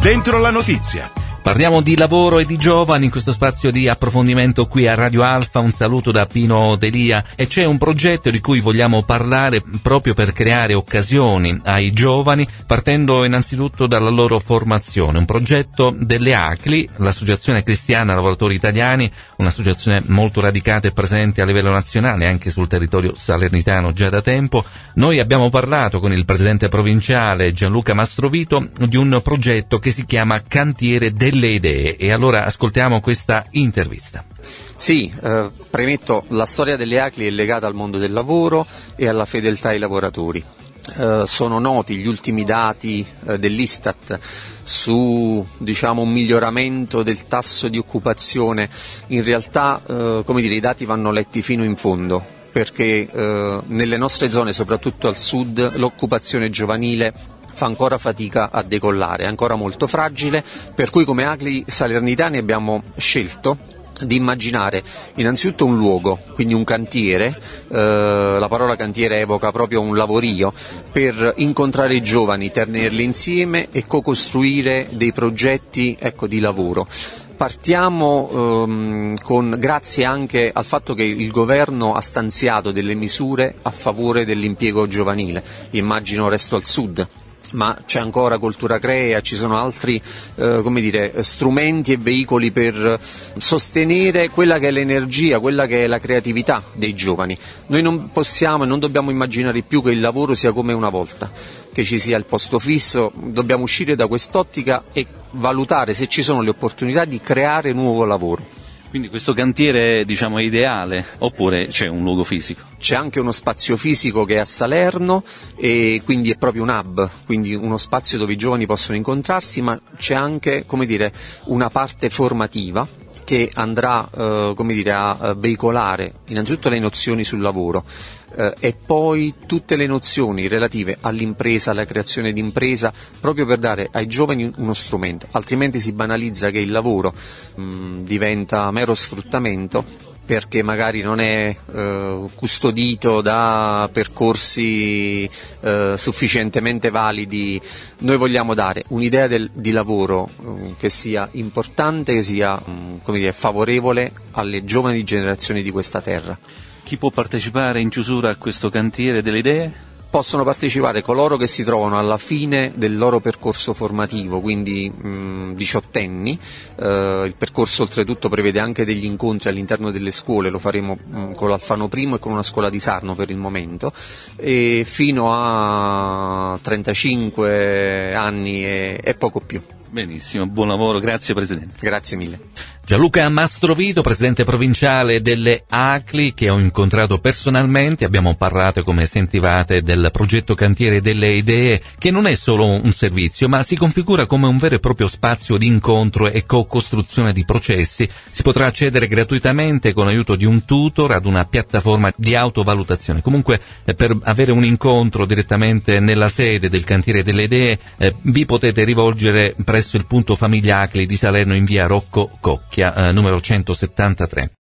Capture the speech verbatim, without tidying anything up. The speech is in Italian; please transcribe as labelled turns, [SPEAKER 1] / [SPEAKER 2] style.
[SPEAKER 1] Dentro la notizia.
[SPEAKER 2] Parliamo di lavoro e di giovani in questo spazio di approfondimento qui a Radio Alfa. Un saluto da Pino Delia, e c'è un progetto di cui vogliamo parlare proprio per creare occasioni ai giovani, partendo innanzitutto dalla loro formazione. Un progetto delle A C L I, l'Associazione Cristiana Lavoratori Italiani, un'associazione molto radicata e presente a livello nazionale anche sul territorio salernitano già da tempo. Noi abbiamo parlato con il presidente provinciale Gianluca Mastrovito di un progetto che si chiama Cantiere delle Idee, e allora ascoltiamo questa intervista.
[SPEAKER 3] Sì, eh, premetto, la storia delle A C L I è legata al mondo del lavoro e alla fedeltà ai lavoratori. Eh, sono noti gli ultimi dati eh, dell'Istat su, diciamo, un miglioramento del tasso di occupazione. In realtà, eh, come dire, i dati vanno letti fino in fondo, perché eh, nelle nostre zone, soprattutto al sud, l'occupazione giovanile fa ancora fatica a decollare, è ancora molto fragile, per cui come A C L I Salernitani abbiamo scelto di immaginare innanzitutto un luogo, quindi un cantiere, eh, la parola cantiere evoca proprio un lavorio, per incontrare i giovani, tenerli insieme e co-costruire dei progetti, ecco, di lavoro. Partiamo ehm, con, grazie anche al fatto che il governo ha stanziato delle misure a favore dell'impiego giovanile, immagino Resto al Sud, ma c'è ancora Cultura Crea, ci sono altri eh, come dire, strumenti e veicoli per sostenere quella che è l'energia, quella che è la creatività dei giovani. Noi non possiamo e non dobbiamo immaginare più che il lavoro sia come una volta, che ci sia il posto fisso, dobbiamo uscire da quest'ottica e valutare se ci sono le opportunità di creare nuovo lavoro.
[SPEAKER 2] Quindi questo cantiere, diciamo, è ideale, oppure c'è un luogo fisico?
[SPEAKER 3] C'è anche uno spazio fisico che è a Salerno, e quindi è proprio un hub, quindi uno spazio dove i giovani possono incontrarsi, ma c'è anche, come dire, una parte formativa che andrà eh, come dire, a veicolare innanzitutto le nozioni sul lavoro eh, e poi tutte le nozioni relative all'impresa, alla creazione di impresa, proprio per dare ai giovani uno strumento, altrimenti si banalizza che il lavoro mh, diventa mero sfruttamento, perché magari non è eh, custodito da percorsi eh, sufficientemente validi. Noi vogliamo dare un'idea del, di lavoro eh, che sia importante, che sia mh, come dire, favorevole alle giovani generazioni di questa terra.
[SPEAKER 2] Chi può partecipare in chiusura a questo cantiere delle idee?
[SPEAKER 3] Possono partecipare coloro che si trovano alla fine del loro percorso formativo, quindi mh, diciottenni. Eh, il percorso oltretutto prevede anche degli incontri all'interno delle scuole, lo faremo mh, con l'Alfano I e con una scuola di Sarno per il momento, e fino a trentacinque anni e, e poco più.
[SPEAKER 2] Benissimo, buon lavoro, grazie Presidente.
[SPEAKER 3] Grazie mille.
[SPEAKER 2] Gianluca Mastrovito, presidente provinciale delle A C L I, che ho incontrato personalmente. Abbiamo parlato, come sentivate, del progetto Cantiere delle Idee, che non è solo un servizio, ma si configura come un vero e proprio spazio di incontro e co-costruzione di processi. Si potrà accedere gratuitamente con l'aiuto di un tutor ad una piattaforma di autovalutazione. Comunque, eh, per avere un incontro direttamente nella sede del Cantiere delle Idee, eh, vi potete rivolgere presso il punto famiglia A C L I di Salerno in via Rocco Cocchia, eh, numero centosettantatré.